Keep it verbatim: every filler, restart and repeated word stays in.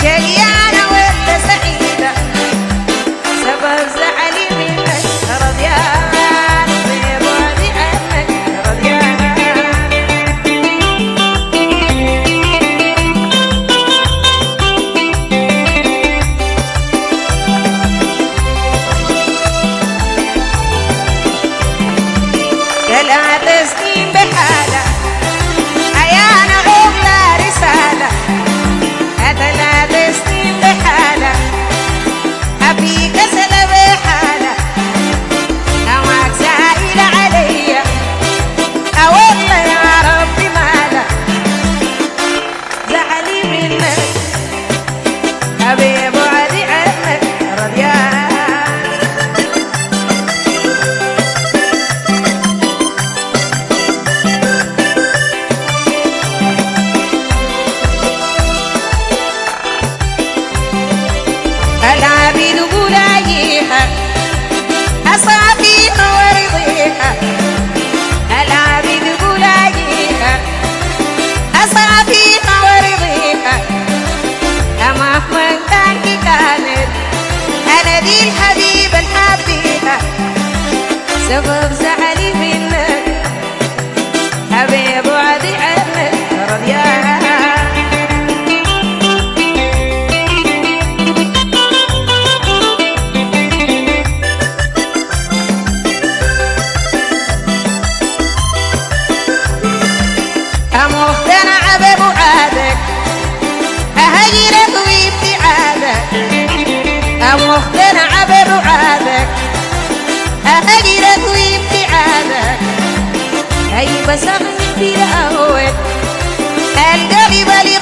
شقيانة وانت سعيدة سبب زعلي منك رضيان ببعدي عنك رضيان ثلاث سنين بحالة عيانة أغلى رسالة ثلاث سنين بحالة أبيك سنة بحالة أواك سائل علي أوالله يا ربي مالا زعلي منك أبي بعدي عنك رضيان العبيد قلايها أصابيها ورضيها العبيد قلايها أصابيها ورضيها أما من كانت كانت أنا دي الحبيبة الحبيبة سبب زعلي منك حبيب وعدي عنك رضيان مقتنع ببعادك أهجرك وابتعادك مقتنع ببعادك أهجرك وابتعادك أي بس في الأول القلب